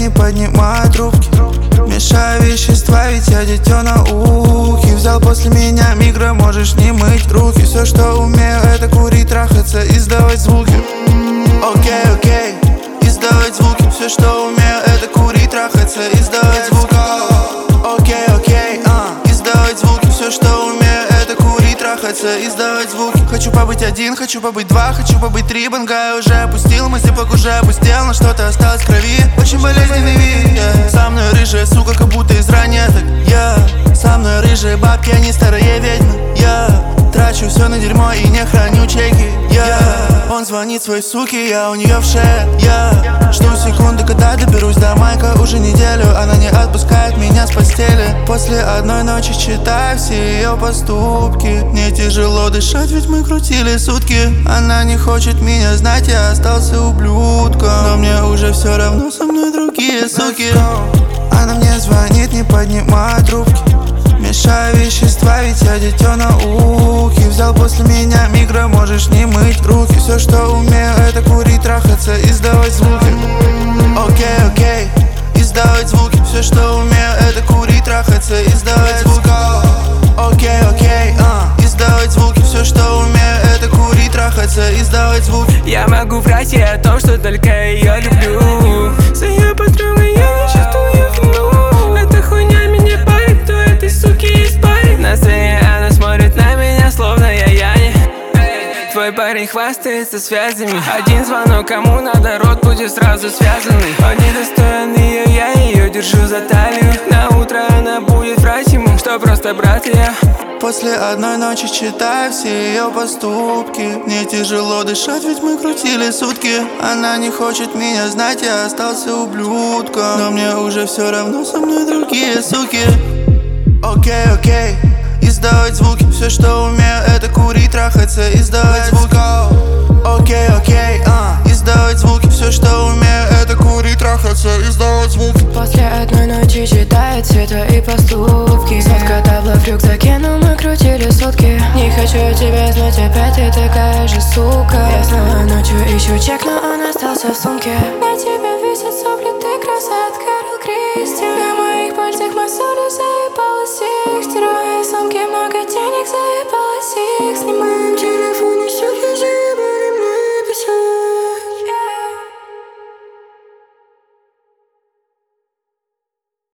не поднимаю трубки. Мешаю вещества, ведь я дитё науки. Взял после меня микро, можешь не мыть руки. Все, что умею, это курить, трахаться, издавать звуки. Окей, издавать звуки. Все, что умею, это курить, трахаться, издавать звуки. Окей, издавать звуки. Все, что умею, это курить, трахаться, издавать звуки. Хочу побыть один, хочу побыть два, хочу побыть три. Бангай уже опустил, мой степок уже опустел, но что-то осталось в крови. Очень болезненный вид, Со мной рыжая сука, как будто из ранеток. Со мной рыжие бабки, они старые ведьмы. Трачу все на дерьмо и не храню чеки. Он звонит своей суке, я у нее в шее. Жду секунды, когда доберусь до майка. Уже неделю она не отпускает меня с постели. После одной ночи читаю все ее поступки. Мне тяжело дышать, ведь мы крутили сутки. Она не хочет меня знать, я остался ублюдком. Но мне уже все равно, со мной другие суки. Она мне звонит, не поднимаю трубки. Мешаю вещества, ведь я дитё науки. Взял после меня микро, можешь не мыть руки. Все, что умею, это курить, трахаться, издавать звуки. Окей, издавать звуки. Все, что умею, это курить, трахаться, издавать звуки. Окей, издавать звуки. Все, что умею, это курить, трахаться, издавать звуки. Я могу врать ей о том, что только ее люблю. За ее подругой я не чувствую вину. Эта хуйня меня парит, кто этой суки испарит. На сцене она смотрит на меня, словно я Яни. Твой парень хвастается связями. Один звонок, кому надо, рот будет сразу связанный. Он недостоин ее, я ее держу за талию. На утро она будет врать ему, что просто брат я. После одной ночи читаю все ее поступки. Мне тяжело дышать, ведь мы крутили сутки. Она не хочет меня знать, я остался ублюдком. Но мне уже все равно, со мной другие суки. Окей, издавать звуки. Все, что умею, это курить, трахаться, издавать звуки. Окей, издавать звуки. Все, что умею, это курить, трахаться, издавать звуки. После одной ночи читает цвета и поступки. Сотка табла в рюкзаке, но мы крутили сутки. Не хочу тебя знать, опять ты такая же сука. Я снова ночью ищу чек, но он остался в сумке. Я тебя